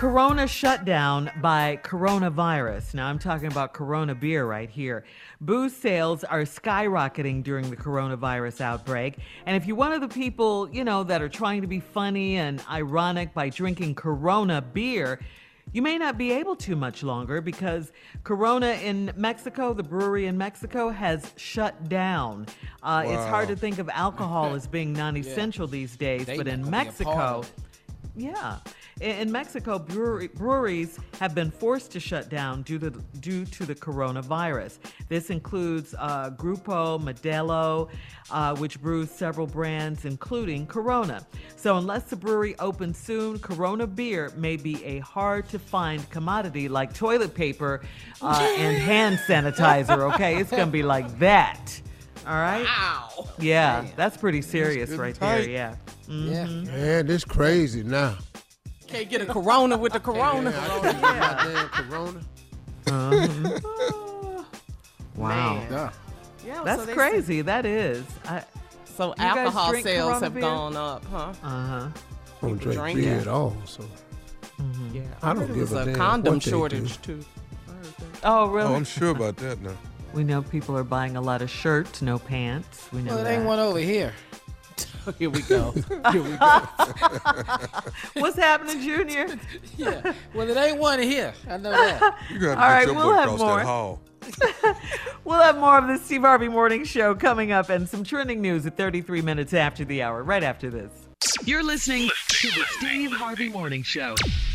Corona shutdown by coronavirus. Now I'm talking about Corona beer right here. Booze sales are skyrocketing during the coronavirus outbreak. And if you're one of the people, that are trying to be funny and ironic by drinking Corona beer, you may not be able to much longer because Corona in Mexico, the brewery in Mexico, has shut down. Wow. It's hard to think of alcohol as being non-essential these days, but in Mexico... Yeah. In Mexico, breweries have been forced to shut down due to the coronavirus. This includes Grupo Modelo, which brews several brands, including Corona. So unless the brewery opens soon, Corona beer may be a hard-to-find commodity like toilet paper and hand sanitizer, okay? It's going to be like that. All right? Wow. Yeah, that's pretty serious right there, yeah. Mm-hmm. Yeah. Man, this crazy now. Can't get a Corona with the Corona. Damn Corona. Wow. Man. Yeah, that's so crazy. That is. So alcohol sales have gone up, huh? I don't drink beer at all, so. Yeah. I don't give a damn. There's a condom what they shortage, do. too. Oh, really? Oh, I'm sure about that now. We know people are buying a lot of shirts, no pants. We know Well, it that. ain't one over here. Here we go. What's happening, Junior? Yeah. Well, it ain't one here. I know that. You got to All get right, your we'll boy have across more. that hall. We'll have more of the Steve Harvey Morning Show coming up and some trending news at 33 minutes after the hour, right after this. You're listening to the Steve Harvey Morning Show.